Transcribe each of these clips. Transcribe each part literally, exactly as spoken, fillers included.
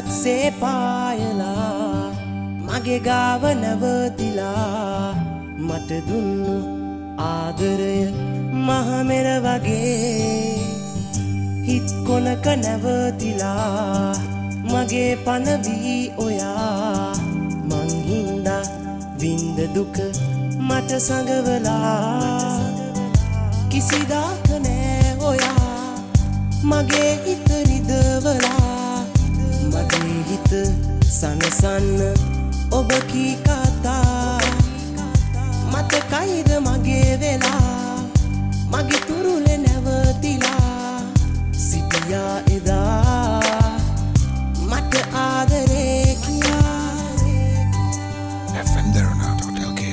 සඳක්සේ පායලා මගේ ගාව නැවතිලා මට දුන්නු ආදරය මහමෙර වගේ හිත් කොනක නැවතිලා මගේ පන වී ඔයා මං හින්දා වින්ද දුක මට සඟවලා කිසිදාක නෑ ඔයා මගේ හිත රිදවලා මගේ හිත සනසන්න ඔබ කී කතා මතකයිද මගේ වෙලා මගේ තුරුලේ නැවතිලා සිටියා එදා මට ආදරේ කියා F M Deronato Hotel K.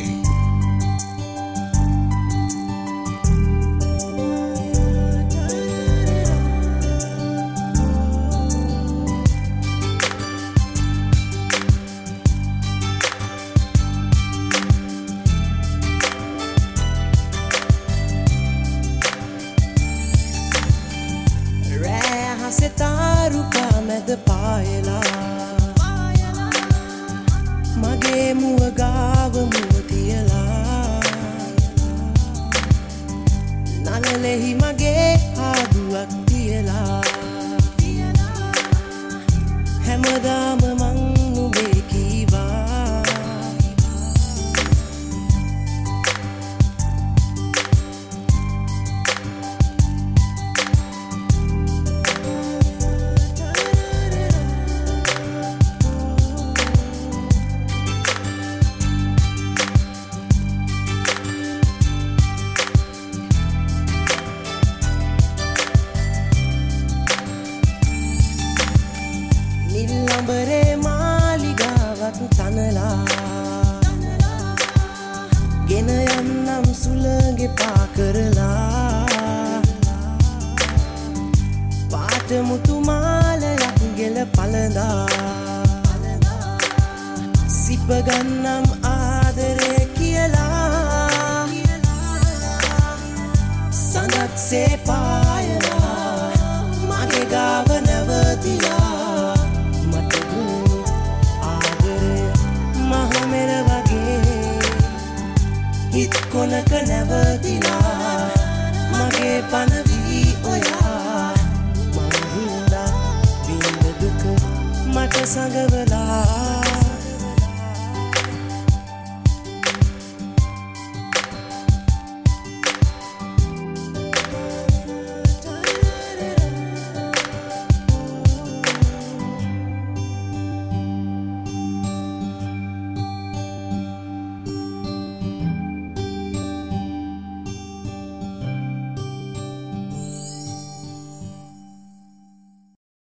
සෙතාරුකා මැද පායලා මගේ මුව ගාව මුව තියලා නලලෙහි මගේ ආදුවක් තියලා හැමදාම මං නුඹේ කීවා නිල්ලඹරේ මාලිගාවක් තනලා ගෙන යන්නම් සුළඟේ පා කරලා පාට මුතු මාලයක් ගෙල පළඳා සිප ගන්නම් ආදරේ කියලා සඳක්සේ පායලා මගේ ගාව නැවතිලා හිත් කොනක නැවතිලා මගේ පන වී ඔයා මං හින්දා වින්ද දුක මට සඟවලා